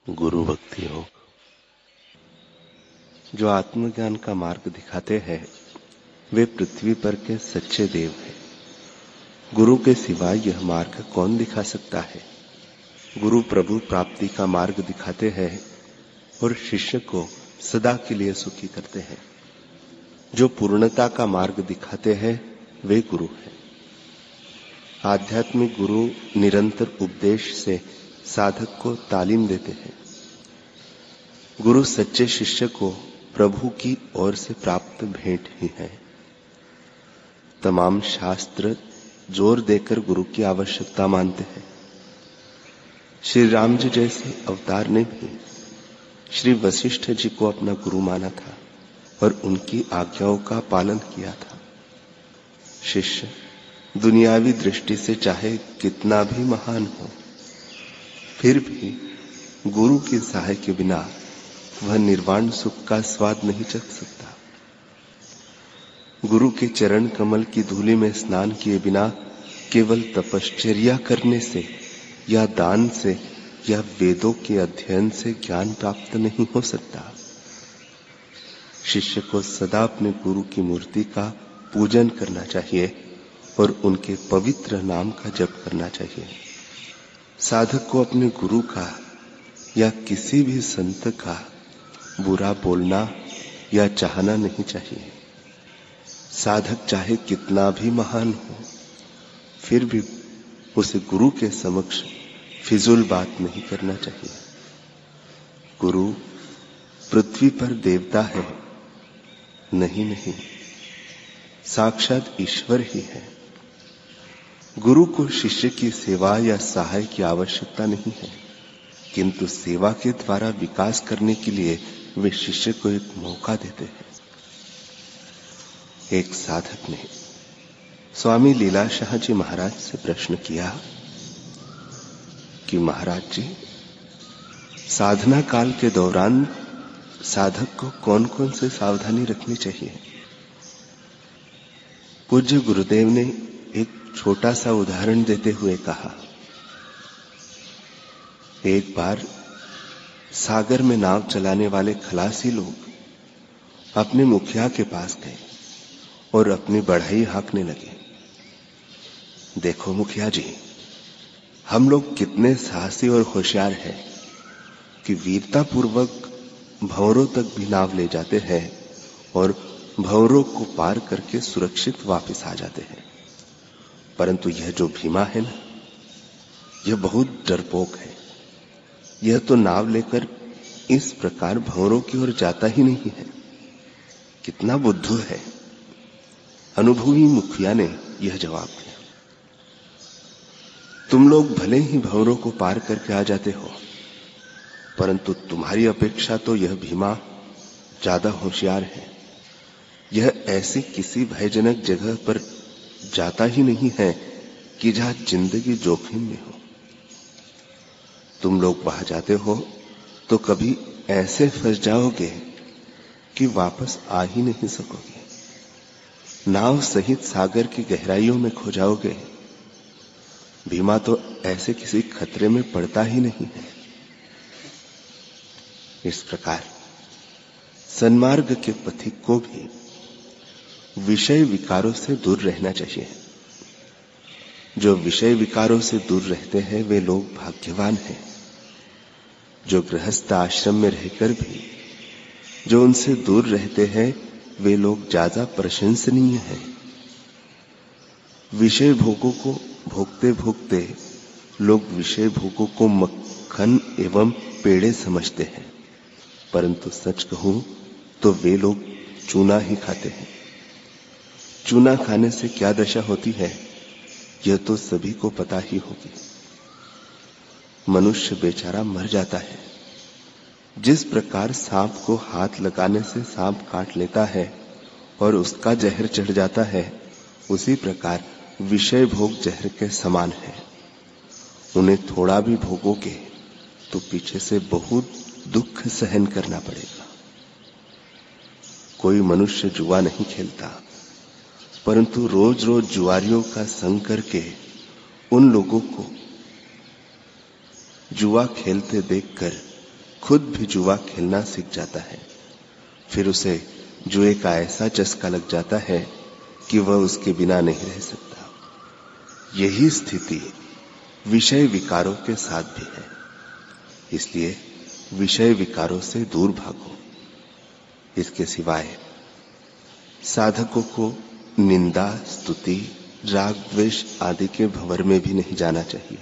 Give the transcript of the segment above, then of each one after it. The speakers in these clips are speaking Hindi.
गुरु भक्ति योग। जो आत्मज्ञान का मार्ग दिखाते हैं वे पृथ्वी पर के सच्चे देव हैं। गुरु के सिवाय यह मार्ग कौन दिखा सकता है। गुरु प्रभु प्राप्ति का मार्ग दिखाते हैं और शिष्य को सदा के लिए सुखी करते हैं। जो पूर्णता का मार्ग दिखाते हैं वे गुरु हैं। आध्यात्मिक गुरु निरंतर उपदेश से साधक को तालीम देते हैं। गुरु सच्चे शिष्य को प्रभु की ओर से प्राप्त भेंट ही है। तमाम शास्त्र जोर देकर गुरु की आवश्यकता मानते हैं। श्री राम जी जैसे अवतार ने भी श्री वशिष्ठ जी को अपना गुरु माना था और उनकी आज्ञाओं का पालन किया था। शिष्य दुनियावी दृष्टि से चाहे कितना भी महान हो, फिर भी गुरु की सहाय के बिना वह निर्वाण सुख का स्वाद नहीं चख सकता। गुरु के चरण कमल की धूलि में स्नान किए बिना केवल तपश्चर्या करने से या दान से या वेदों के अध्ययन से ज्ञान प्राप्त नहीं हो सकता। शिष्य को सदा अपने गुरु की मूर्ति का पूजन करना चाहिए और उनके पवित्र नाम का जप करना चाहिए। साधक को अपने गुरु का या किसी भी संत का बुरा बोलना या चाहना नहीं चाहिए। साधक चाहे कितना भी महान हो, फिर भी उसे गुरु के समक्ष फिजूल बात नहीं करना चाहिए। गुरु पृथ्वी पर देवता है नहीं, साक्षात ईश्वर ही है। गुरु को शिष्य की सेवा या सहाय की आवश्यकता नहीं है, किंतु सेवा के द्वारा विकास करने के लिए वे शिष्य को एक मौका देते हैं। एक साधक ने स्वामी लीलाशाह जी महाराज से प्रश्न किया कि महाराज जी, साधना काल के दौरान साधक को कौन कौन से सावधानी रखनी चाहिए। पूज्य गुरुदेव ने एक छोटा सा उदाहरण देते हुए कहा, एक बार सागर में नाव चलाने वाले खलासी लोग अपने मुखिया के पास गए और अपनी बढ़ाई हाँकने लगे। देखो मुखिया जी, हम लोग कितने साहसी और होशियार हैं कि वीरता पूर्वक भंवरों तक भी नाव ले जाते हैं और भंवरों को पार करके सुरक्षित वापस आ जाते हैं। परंतु यह जो भीमा है ना, यह बहुत डरपोक है। यह तो नाव लेकर इस प्रकार भंवरों की ओर जाता ही नहीं है। कितना बुद्धू है। अनुभवी मुखिया ने यह जवाब दिया, तुम लोग भले ही भंवरों को पार करके आ जाते हो, परंतु तुम्हारी अपेक्षा तो यह भीमा ज्यादा होशियार है। यह ऐसी किसी भयजनक जगह पर जाता ही नहीं है कि जहां जिंदगी जोखिम में हो। तुम लोग वहां जाते हो तो कभी ऐसे फंस जाओगे कि वापस आ ही नहीं सकोगे। नाव सहित सागर की गहराइयों में खो जाओगे। भीमा तो ऐसे किसी खतरे में पड़ता ही नहीं है। इस प्रकार सन्मार्ग के पथिक को भी विषय विकारों से दूर रहना चाहिए। जो विषय विकारों से दूर रहते हैं वे लोग भाग्यवान हैं। जो गृहस्थ आश्रम में रहकर भी जो उनसे दूर रहते हैं वे लोग ज्यादा प्रशंसनीय हैं। विषय भोगों को भोगते भोगते लोग विषय भोगों को मक्खन एवं पेड़े समझते हैं, परंतु सच कहूं तो वे लोग चूना ही खाते हैं। चूना खाने से क्या दशा होती है यह तो सभी को पता ही होगी। मनुष्य बेचारा मर जाता है। जिस प्रकार सांप को हाथ लगाने से सांप काट लेता है और उसका जहर चढ़ जाता है, उसी प्रकार विषय भोग जहर के समान है। उन्हें थोड़ा भी भोगोगे तो पीछे से बहुत दुख सहन करना पड़ेगा। कोई मनुष्य जुआ नहीं खेलता, परंतु रोज रोज जुआरियों का संग करके उन लोगों को जुआ खेलते देखकर खुद भी जुआ खेलना सीख जाता है। फिर उसे जुए का ऐसा चस्का लग जाता है कि वह उसके बिना नहीं रह सकता। यही स्थिति विषय विकारों के साथ भी है। इसलिए विषय विकारों से दूर भागो। इसके सिवाय साधकों को निंदा, स्तुति, राग, द्वेष आदि के भंवर में भी नहीं जाना चाहिए।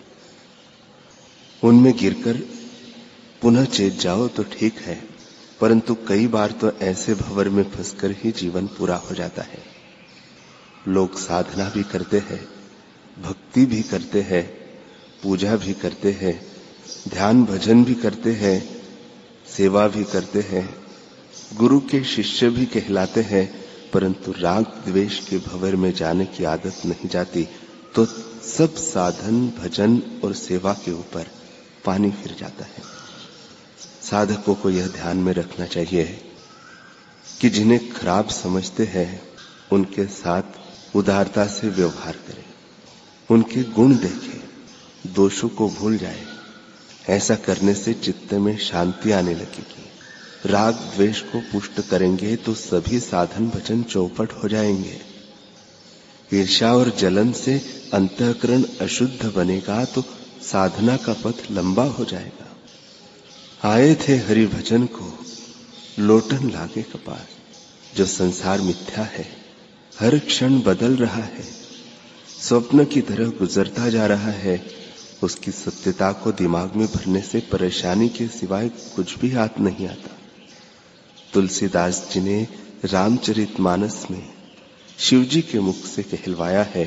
उनमें गिरकर पुनः चेत जाओ तो ठीक है, परंतु कई बार तो ऐसे भंवर में फंसकर ही जीवन पूरा हो जाता है। लोग साधना भी करते हैं, भक्ति भी करते हैं, पूजा भी करते हैं, ध्यान भजन भी करते हैं, सेवा भी करते हैं, गुरु के शिष्य भी कहलाते हैं, परंतु राग द्वेष के भंवर में जाने की आदत नहीं जाती, तो सब साधन, भजन और सेवा के ऊपर पानी फिर जाता है। साधकों को यह ध्यान में रखना चाहिए कि जिन्हें खराब समझते हैं उनके साथ उदारता से व्यवहार करें, उनके गुण देखें, दोषों को भूल जाए। ऐसा करने से चित्त में शांति आने लगेगी। राग द्वेष को पुष्ट करेंगे तो सभी साधन भजन चौपट हो जाएंगे। ईर्ष्या और जलन से अंतःकरण अशुद्ध बनेगा तो साधना का पथ लंबा हो जाएगा। आए थे हरि भजन को, लोटन लागे कपार। जो संसार मिथ्या है, हर क्षण बदल रहा है, स्वप्न की तरह गुजरता जा रहा है, उसकी सत्यता को दिमाग में भरने से परेशानी के सिवाय कुछ भी हाथ नहीं आता। तुलसीदास जी ने रामचरितमानस में शिव जी के मुख से कहलवाया है,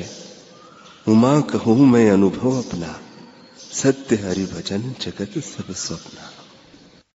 उमा कहूं मैं अनुभव अपना, सत्य हरि भजन जगत सब स्वप्ना।